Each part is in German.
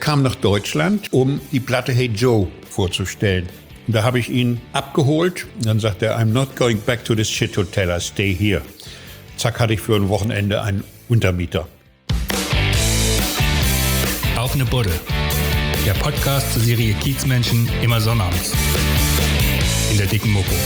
kam nach Deutschland, um die Platte Hey Joe vorzustellen. Und da habe ich ihn abgeholt. Und dann sagte er, I'm not going back to this shit hotel, I stay here. Zack, hatte ich für ein Wochenende einen Untermieter. Auf eine Buddel. Der Podcast zur Serie Kiezmenschen immer sonnabends. In der dicken Mopo.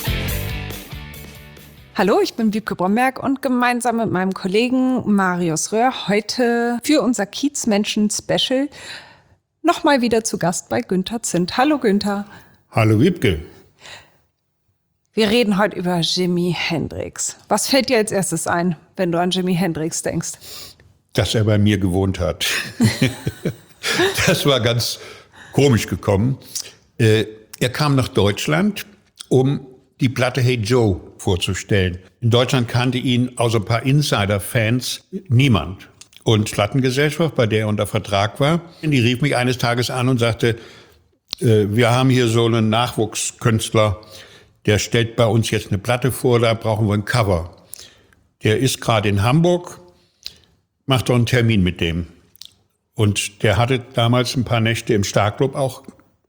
Hallo, ich bin Wiebke Bromberg und gemeinsam mit meinem Kollegen Marius Röhr heute für unser Kiezmenschen-Special nochmal wieder zu Gast bei Günther Zint. Hallo Günther. Hallo Wiebke. Wir reden heute über Jimi Hendrix. Was fällt dir als erstes ein, wenn du an Jimi Hendrix denkst? Dass er bei mir gewohnt hat. Das war ganz komisch gekommen. Er kam nach Deutschland, um die Platte Hey Joe vorzustellen. In Deutschland kannte ihn außer ein paar Insider-Fans niemand. Und Plattengesellschaft, bei der er unter Vertrag war, die rief mich eines Tages an und sagte, wir haben hier so einen Nachwuchskünstler, der stellt bei uns jetzt eine Platte vor, da brauchen wir ein Cover. Der ist gerade in Hamburg, macht doch einen Termin mit dem. Und der hatte damals ein paar Nächte im Starclub auch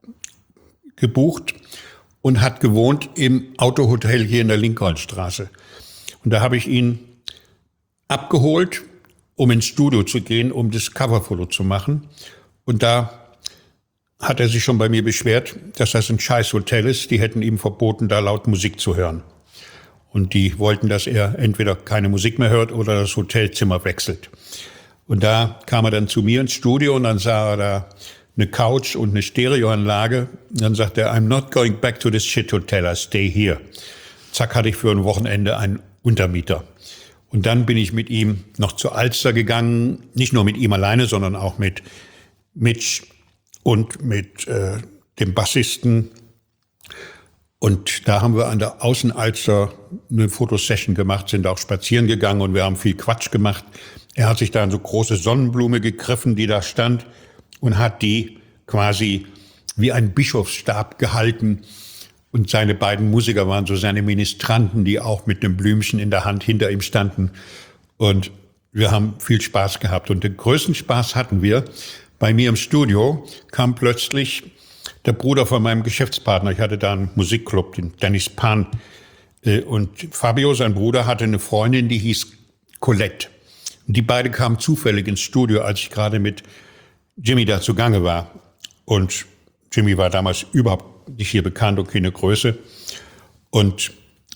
gebucht und hat gewohnt im Autohotel hier in der Lincolnstraße. Und da habe ich ihn abgeholt, um ins Studio zu gehen, um das Coverfoto zu machen. Und da hat er sich schon bei mir beschwert, dass das ein scheiß Hotel ist. Die hätten ihm verboten, da laut Musik zu hören. Und die wollten, dass er entweder keine Musik mehr hört oder das Hotelzimmer wechselt. Und da kam er dann zu mir ins Studio und dann sah er da eine Couch und eine Stereoanlage. Und dann sagte er, I'm not going back to this shit hotel, I stay here. Zack, hatte ich für ein Wochenende einen Untermieter. Und dann bin ich mit ihm noch zur Alster gegangen, nicht nur mit ihm alleine, sondern auch mit Mitch und mit dem Bassisten. Und da haben wir an der Außenalster eine Fotosession gemacht, sind auch spazieren gegangen und wir haben viel Quatsch gemacht. Er hat sich da eine so große Sonnenblume gegriffen, die da stand, und hat die quasi wie ein Bischofsstab gehalten. Und seine beiden Musiker waren so seine Ministranten, die auch mit einem Blümchen in der Hand hinter ihm standen. Und wir haben viel Spaß gehabt. Und den größten Spaß hatten wir. Bei mir im Studio kam plötzlich der Bruder von meinem Geschäftspartner. Ich hatte da einen Musikclub, den Dennis Pan. Und Fabio, sein Bruder, hatte eine Freundin, die hieß Colette. Und die beide kamen zufällig ins Studio, als ich gerade mit Jimmy da zugange war. Und Jimmy war damals überhaupt nicht hier bekannt und keine Größe. Und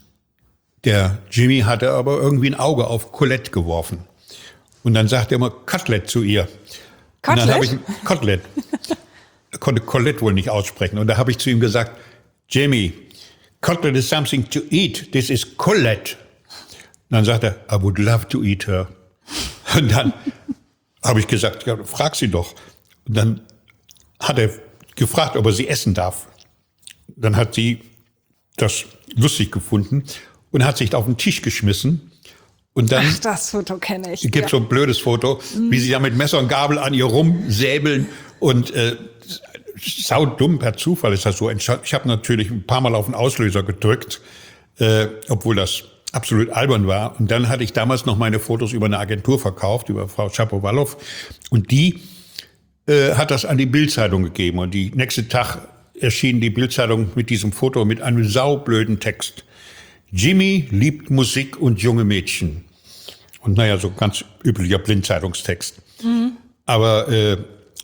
der Jimmy hatte aber irgendwie ein Auge auf Colette geworfen. Und dann sagte er immer Cutlet zu ihr. Cutlet? Und dann habe ich Cutlet. Er konnte Colette wohl nicht aussprechen. Und da habe ich zu ihm gesagt, Jimmy, Cutlet is something to eat. This is Colette. Und dann sagt er, I would love to eat her. Und dann habe ich gesagt, ja, frag sie doch. Und dann hat er gefragt, ob er sie essen darf. Dann hat sie das lustig gefunden und hat sich auf den Tisch geschmissen. Und dann Ach, das Foto kenne ich. gibt so ein blödes Foto, wie sie da mit Messer und Gabel an ihr rumsäbeln. Und saudumm, per Zufall ist das so entstanden. Ich habe natürlich ein paar Mal auf den Auslöser gedrückt, obwohl das absolut albern war. Und dann hatte ich damals noch meine Fotos über eine Agentur verkauft, über Frau Schapowalow. Und die hat das an die Bild-Zeitung gegeben. Und die nächste Tag erschien die Bild-Zeitung mit diesem Foto mit einem saublöden Text. Jimmy liebt Musik und junge Mädchen. Und naja, so ganz üblicher Blindzeitungstext. Mhm. Aber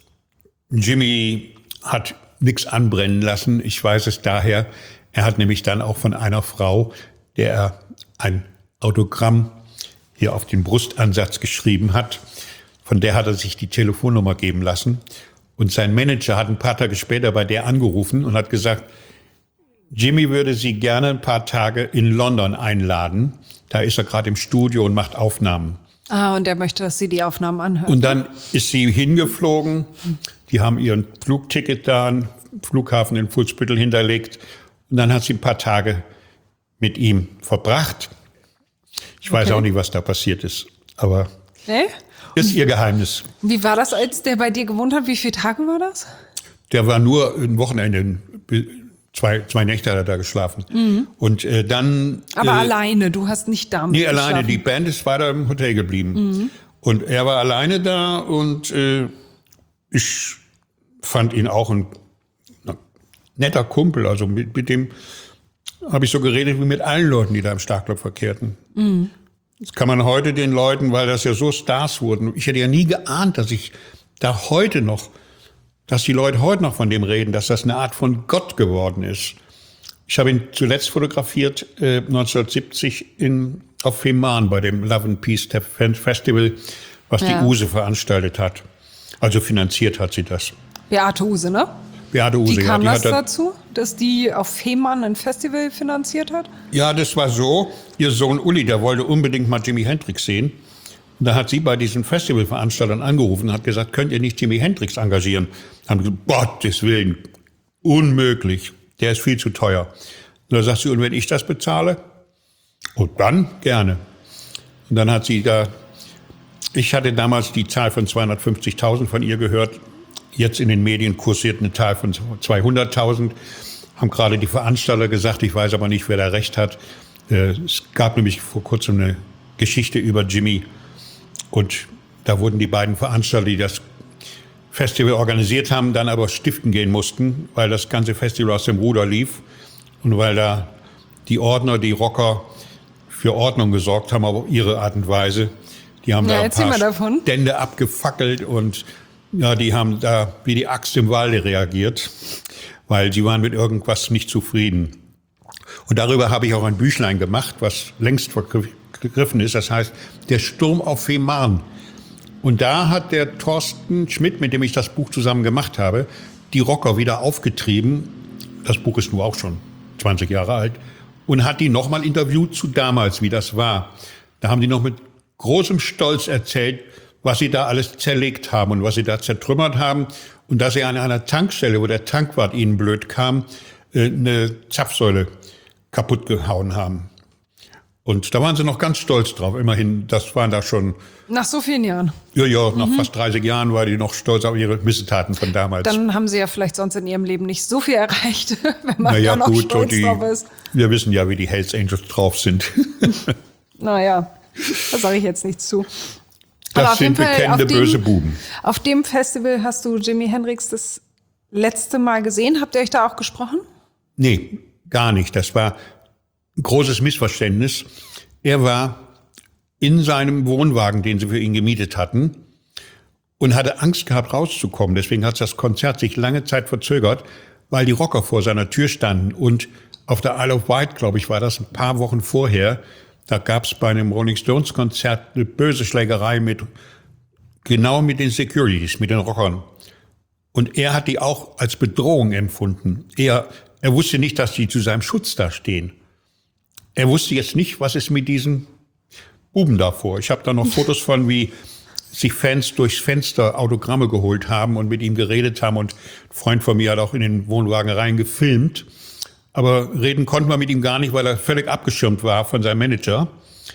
Jimmy hat nichts anbrennen lassen. Ich weiß es daher. Er hat nämlich dann auch von einer Frau, der er ein Autogramm hier auf den Brustansatz geschrieben hat. Von der hat er sich die Telefonnummer geben lassen. Und sein Manager hat ein paar Tage später bei der angerufen und hat gesagt, Jimmy würde sie gerne ein paar Tage in London einladen. Da ist er gerade im Studio und macht Aufnahmen. Ah, und er möchte, dass sie die Aufnahmen anhört. Und dann ist sie hingeflogen. Die haben ihren Flugticket da am Flughafen in Fuhlsbüttel hinterlegt. Und dann hat sie ein paar Tage mit ihm verbracht. Ich weiß auch nicht, was da passiert ist, aber ist ihr Geheimnis. Wie war das, als der bei dir gewohnt hat? Wie viele Tage war das? Der war nur ein Wochenende, zwei Nächte hat er da geschlafen. Mhm. Und dann... Aber alleine, du hast nicht da Nee, alleine, die Band ist weiter im Hotel geblieben. Mhm. Und er war alleine da und ich fand ihn auch ein netter Kumpel. Also mit dem habe ich so geredet wie mit allen Leuten, die da im Starkclub verkehrten. Mhm. Das kann man heute den Leuten, weil das ja so Stars wurden. Ich hätte ja nie geahnt, dass ich da heute noch, dass die Leute heute noch von dem reden, dass das eine Art von Gott geworden ist. Ich habe ihn zuletzt fotografiert, 1970 auf Fehmarn bei dem Love and Peace Festival, was die Use veranstaltet hat. Also finanziert hat sie das. Beate Uhse, ne? Beate Uhse, Wie kam das dazu, dass die auf Fehmarn ein Festival finanziert hat? Ja, das war so. Ihr Sohn Uli, der wollte unbedingt mal Jimi Hendrix sehen. Und da hat sie bei diesen Festivalveranstaltern angerufen und hat gesagt, könnt ihr nicht Jimi Hendrix engagieren? Haben gesagt, Gottes Willen, unmöglich. Der ist viel zu teuer. Und da sagt sie, und wenn ich das bezahle? Und dann gerne. Und dann hat sie ich hatte damals die Zahl von 250.000 von ihr gehört. Jetzt in den Medien kursiert eine Zahl von 200.000. Haben gerade die Veranstalter gesagt, ich weiß aber nicht, wer da recht hat. Es gab nämlich vor kurzem eine Geschichte über Jimmy. Und da wurden die beiden Veranstalter, die das Festival organisiert haben, dann aber stiften gehen mussten, weil das ganze Festival aus dem Ruder lief und weil da die Ordner, die Rocker für Ordnung gesorgt haben auf ihre Art und Weise. Die haben da ein paar Stände abgefackelt und ja, die haben da wie die Axt im Walde reagiert, weil sie waren mit irgendwas nicht zufrieden. Und darüber habe ich auch ein Büchlein gemacht, was längst vergriffen ist. Das heißt, der Sturm auf Fehmarn. Und da hat der Thorsten Schmidt, mit dem ich das Buch zusammen gemacht habe, die Rocker wieder aufgetrieben. Das Buch ist nur auch schon 20 Jahre alt. Und hat die nochmal interviewt zu damals, wie das war. Da haben die noch mit großem Stolz erzählt, was sie da alles zerlegt haben und was sie da zertrümmert haben. Und dass sie an einer Tankstelle, wo der Tankwart ihnen blöd kam, eine Zapfsäule kaputt gehauen haben. Und da waren sie noch ganz stolz drauf. Immerhin, das waren da schon... Nach so vielen Jahren? Ja, nach fast 30 Jahren war die noch stolz auf ihre Missetaten von damals. Dann haben sie ja vielleicht sonst in ihrem Leben nicht so viel erreicht, wenn man da noch stolz drauf ist. Wir wissen ja, wie die Hells Angels drauf sind. Naja, da sage ich jetzt nichts zu. Das sind bekennende böse Buben. Auf dem Festival hast du Jimi Hendrix das letzte Mal gesehen. Habt ihr euch da auch gesprochen? Nee, gar nicht. Das war ein großes Missverständnis. Er war in seinem Wohnwagen, den sie für ihn gemietet hatten, und hatte Angst gehabt, rauszukommen. Deswegen hat das Konzert sich lange Zeit verzögert, weil die Rocker vor seiner Tür standen. Und auf der Isle of Wight, glaube ich, war das ein paar Wochen vorher, da gab es bei einem Rolling Stones Konzert eine böse Schlägerei mit den Securities, mit den Rockern. Und er hat die auch als Bedrohung empfunden. Er wusste nicht, dass die zu seinem Schutz da stehen. Er wusste jetzt nicht, was ist mit diesen Buben da vor. Ich habe da noch Fotos von, wie sich Fans durchs Fenster Autogramme geholt haben und mit ihm geredet haben. Und ein Freund von mir hat auch in den Wohnwagen rein gefilmt. Aber reden konnten wir mit ihm gar nicht, weil er völlig abgeschirmt war von seinem Manager.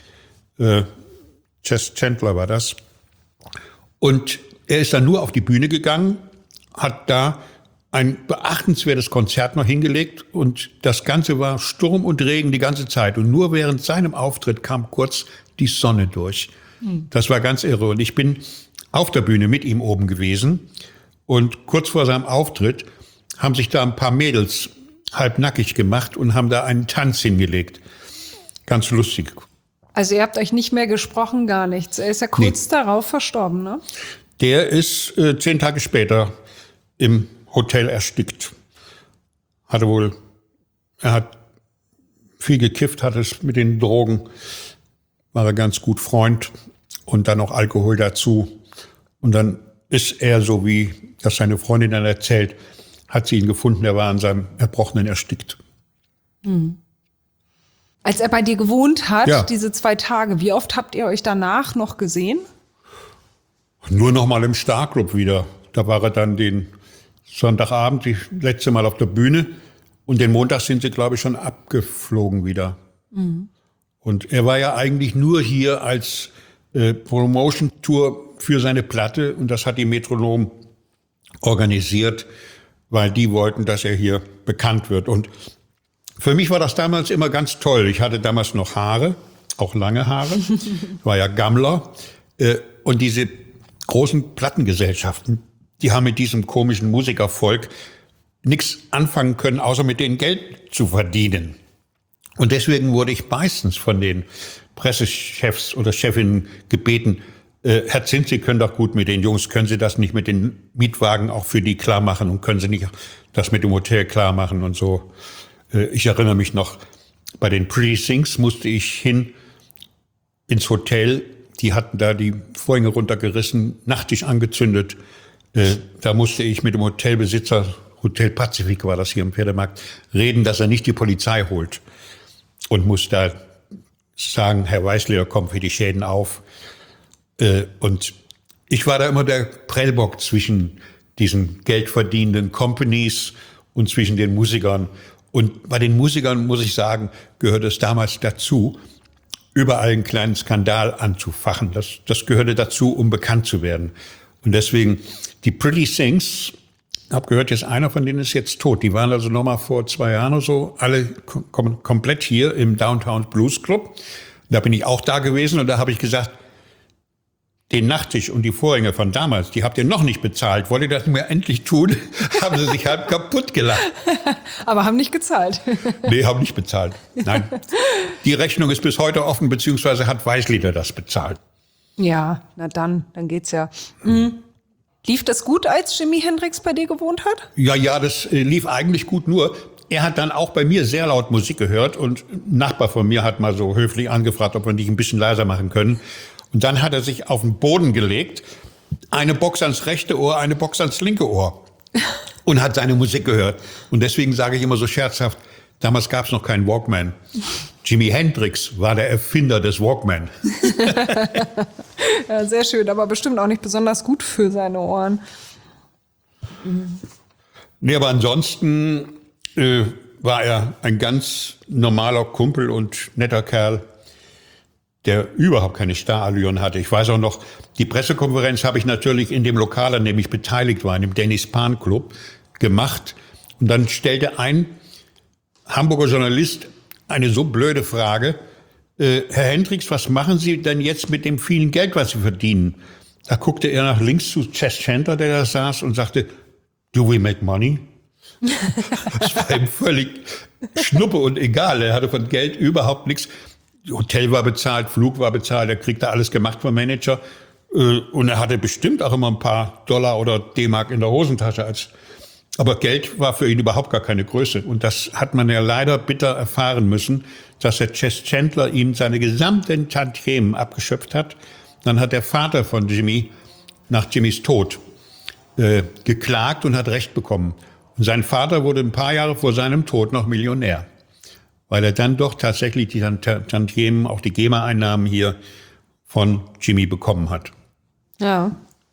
Chess Chandler war das. Und er ist dann nur auf die Bühne gegangen, hat da ein beachtenswertes Konzert noch hingelegt und das Ganze war Sturm und Regen die ganze Zeit. Und nur während seinem Auftritt kam kurz die Sonne durch. Das war ganz irre. Und ich bin auf der Bühne mit ihm oben gewesen. Und kurz vor seinem Auftritt haben sich da ein paar Mädels halbnackig gemacht und haben da einen Tanz hingelegt. Ganz lustig. Also ihr habt euch nicht mehr gesprochen, gar nichts. Er ist ja kurz darauf verstorben, ne? Der ist 10 Tage später im Hotel erstickt. Er hat viel gekifft, hat es mit den Drogen, war er ganz gut Freund und dann noch Alkohol dazu. Und dann ist er, so wie das seine Freundin dann erzählt, hat sie ihn gefunden, er war an seinem Erbrochenen erstickt. Als er bei dir gewohnt hat, diese 2 Tage, wie oft habt ihr euch danach noch gesehen? Nur noch mal im Starclub wieder. Da war er dann den Sonntagabend, das letzte Mal auf der Bühne. Und den Montag sind sie, glaube ich, schon abgeflogen wieder. Und er war ja eigentlich nur hier als Promotion-Tour für seine Platte. Und das hat die Metronom organisiert, weil die wollten, dass er hier bekannt wird. Und für mich war das damals immer ganz toll. Ich hatte damals noch Haare, auch lange Haare, war ja Gammler. Und diese großen Plattengesellschaften, die haben mit diesem komischen Musikervolk nichts anfangen können, außer mit denen Geld zu verdienen. Und deswegen wurde ich meistens von den Pressechefs oder Chefinnen gebeten, Herr Zint, Sie können doch gut mit den Jungs, können Sie das nicht mit den Mietwagen auch für die klar machen und können Sie nicht das mit dem Hotel klar machen und so. Ich erinnere mich noch, bei den Pretty Things musste ich hin ins Hotel. Die hatten da die Vorhänge runtergerissen, Nachttisch angezündet. Da musste ich mit dem Hotelbesitzer, Hotel Pazifik war das hier im Pferdemarkt, reden, dass er nicht die Polizei holt. Und muss da sagen, Herr Weißleder kommt für die Schäden auf. Und ich war da immer der Prellbock zwischen diesen geldverdienenden Companies und zwischen den Musikern. Und bei den Musikern, muss ich sagen, gehörte es damals dazu, überall einen kleinen Skandal anzufachen. Das gehörte dazu, um bekannt zu werden. Und deswegen, die Pretty Things, hab gehört, jetzt einer von denen ist jetzt tot. Die waren also nochmal vor 2 Jahren oder so, alle komplett hier im Downtown Blues Club. Da bin ich auch da gewesen und da habe ich gesagt, den Nachttisch und die Vorhänge von damals, die habt ihr noch nicht bezahlt. Wollt ihr das mir endlich tun? Haben sie sich halb kaputt gelacht. Aber haben nicht gezahlt. Nee, haben nicht bezahlt. Nein. Die Rechnung ist bis heute offen, beziehungsweise hat Weißleder das bezahlt. Ja, na dann geht's ja. Lief das gut, als Jimi Hendrix bei dir gewohnt hat? Ja, das lief eigentlich gut, nur er hat dann auch bei mir sehr laut Musik gehört und ein Nachbar von mir hat mal so höflich angefragt, ob wir nicht ein bisschen leiser machen können. Und dann hat er sich auf den Boden gelegt, eine Box ans rechte Ohr, eine Box ans linke Ohr und hat seine Musik gehört. Und deswegen sage ich immer so scherzhaft, damals gab es noch keinen Walkman. Jimi Hendrix war der Erfinder des Walkman. Ja, sehr schön, aber bestimmt auch nicht besonders gut für seine Ohren. Nee, aber ansonsten war er ein ganz normaler Kumpel und netter Kerl, der überhaupt keine Starallüren hatte. Ich weiß auch noch, die Pressekonferenz habe ich natürlich in dem Lokal, an dem ich beteiligt war, in dem Dennis Pan Club, gemacht. Und dann stellte ein Hamburger Journalist eine so blöde Frage, Herr Hendrix, was machen Sie denn jetzt mit dem vielen Geld, was Sie verdienen? Da guckte er nach links zu Chess Chandler, der da saß, und sagte, do we make money? Das war ihm völlig Schnuppe und egal. Er hatte von Geld überhaupt nichts. Hotel war bezahlt, Flug war bezahlt, er kriegte alles gemacht vom Manager. Und er hatte bestimmt auch immer ein paar Dollar oder D-Mark in der Hosentasche. Aber Geld war für ihn überhaupt gar keine Größe. Und das hat man ja leider bitter erfahren müssen, dass der Chess Chandler ihm seine gesamten Tantiemen abgeschöpft hat. Dann hat der Vater von Jimmy nach Jimmys Tod geklagt und hat Recht bekommen. Und sein Vater wurde ein paar Jahre vor seinem Tod noch Millionär, weil er dann doch tatsächlich die Tantiemen, auch die GEMA-Einnahmen hier von Jimmy bekommen hat. Ja.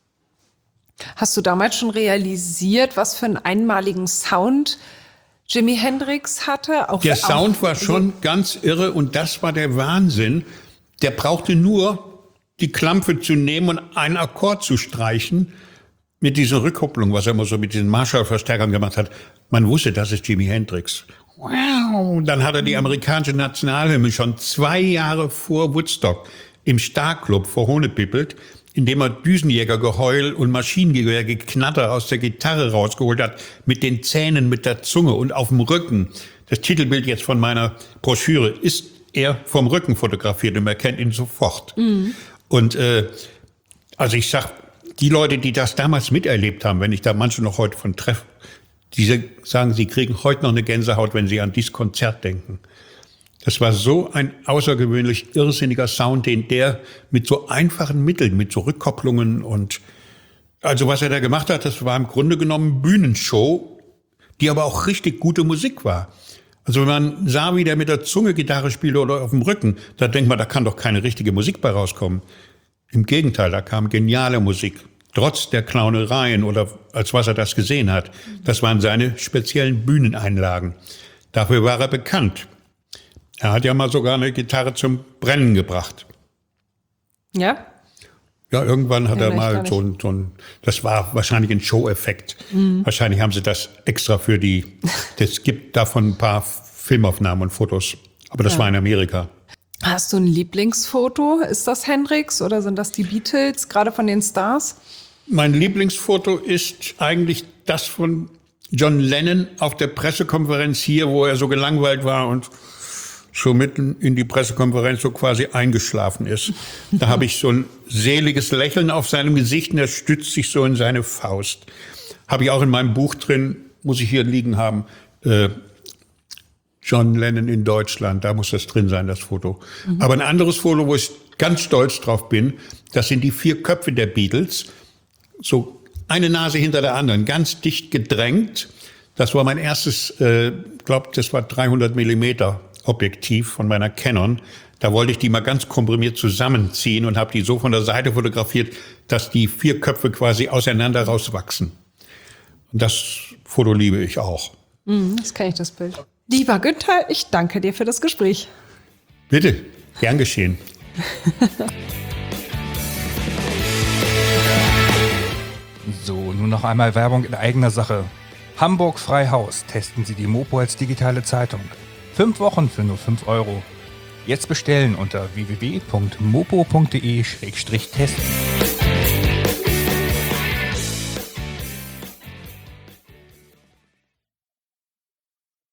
Hast du damals schon realisiert, was für einen einmaligen Sound Jimi Hendrix hatte? Der Sound war schon ganz irre und das war der Wahnsinn. Der brauchte nur die Klampfe zu nehmen und einen Akkord zu streichen mit dieser Rückkopplung, was er immer so mit diesen Marshall-Verstärkern gemacht hat. Man wusste, das ist Jimi Hendrix. Wow. Dann hat er die amerikanische Nationalhymne schon 2 Jahre vor Woodstock im Star-Club verhohnepippelt, indem er Düsenjägergeheul und Maschinengewehrgeknatter aus der Gitarre rausgeholt hat, mit den Zähnen, mit der Zunge und auf dem Rücken. Das Titelbild jetzt von meiner Broschüre ist er vom Rücken fotografiert und man kennt ihn sofort. Mhm. Und also ich sag, die Leute, die das damals miterlebt haben, wenn ich da manche noch heute von treffe, die sagen, sie kriegen heute noch eine Gänsehaut, wenn sie an dieses Konzert denken. Das war so ein außergewöhnlich irrsinniger Sound, den der mit so einfachen Mitteln, mit so Rückkopplungen und also was er da gemacht hat, das war im Grunde genommen Bühnenshow, die aber auch richtig gute Musik war. Also wenn man sah, wie der mit der Zunge Gitarre spielte oder auf dem Rücken, da denkt man, da kann doch keine richtige Musik bei rauskommen. Im Gegenteil, da kam geniale Musik. Trotz der Clownereien oder als was er das gesehen hat. Das waren seine speziellen Bühneneinlagen. Dafür war er bekannt. Er hat ja mal sogar eine Gitarre zum Brennen gebracht. Ja? Ja, irgendwann hat er mal so ein, das war wahrscheinlich ein Show-Effekt. Mhm. Wahrscheinlich haben sie das extra für das gibt davon ein paar Filmaufnahmen und Fotos. Aber das war in Amerika. Hast du ein Lieblingsfoto? Ist das Hendrix oder sind das die Beatles, gerade von den Stars? Mein Lieblingsfoto ist eigentlich das von John Lennon auf der Pressekonferenz hier, wo er so gelangweilt war und so mitten in die Pressekonferenz so quasi eingeschlafen ist. Da habe ich so ein seliges Lächeln auf seinem Gesicht und er stützt sich so in seine Faust. Habe ich auch in meinem Buch drin, muss ich hier liegen haben, John Lennon in Deutschland, da muss das drin sein, das Foto. Aber ein anderes Foto, wo ich ganz stolz drauf bin, das sind die 4 Köpfe der Beatles, so eine Nase hinter der anderen, ganz dicht gedrängt. Das war mein erstes, das war 300 Millimeter Objektiv von meiner Canon. Da wollte ich die mal ganz komprimiert zusammenziehen und habe die so von der Seite fotografiert, dass die 4 Köpfe quasi auseinander rauswachsen. Und das Foto liebe ich auch. Das kenne ich, das Bild. Lieber Günther, ich danke dir für das Gespräch. Bitte, gern geschehen. So, nun noch einmal Werbung in eigener Sache. Hamburg Freihaus. Testen Sie die Mopo als digitale Zeitung. 5 Wochen für nur 5 €. Jetzt bestellen unter www.mopo.de/testen.